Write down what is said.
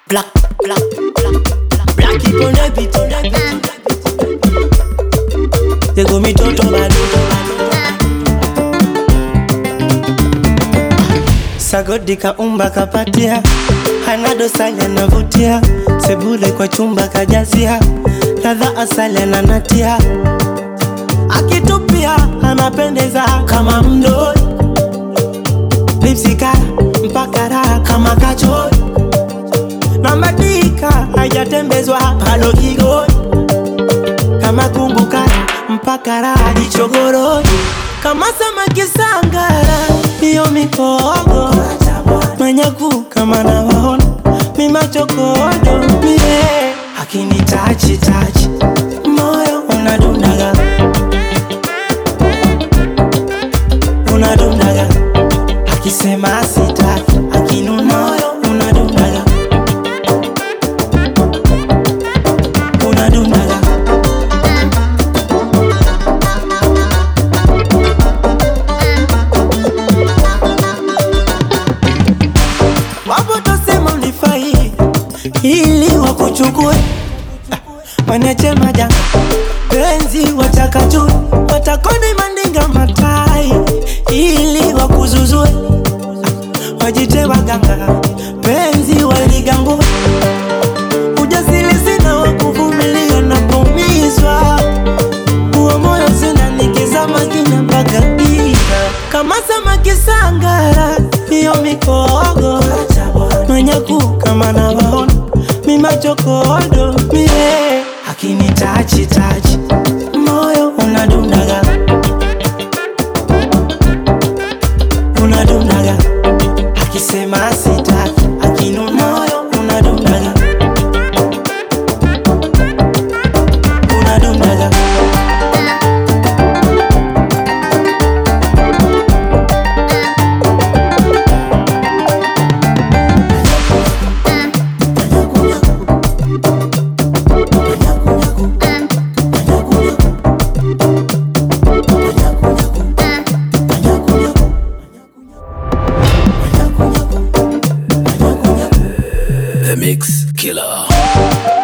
Black, black, black, black it on the beat, on the beat. They go me toto bado. Sagodi kaumba kapatia, hanado sali anavutia, sebule kwa chumba kajazia, ladha asali ananatia, akitupia anapendeza kama mdoi, lipsika mpaka raha kama kachoi, na madika hajatembezwa palo kigoi, kama kumbuka mpaka raha dichogoroi, kama samaki sangara hiyo mikogo, manyaku kama na waona mimachokodo mie, hakini tachi tachi moyo unadundaga, unadundaga, akisema sitaki akinuna moyo unadundaga, unadundaga. Wapo tosema unifai ili wakuchukue, waneche majanga penzi watakajue, watakoni mandinga matai ili wakuzuzue, wajite waganga penzi waligangue, ujasiri sina wakuvumilia na kumizwa, uwa moyo sina nikizama kina mpaka giza, kama samaki sangara hiyo mikogo, manyaku kama na waona mimachokodo mie, hakini tachi tachi moyo unadundaga, unadundaga, akisema sitaki akinuna moyo unadundaga, unadundaga. The Mix Killer.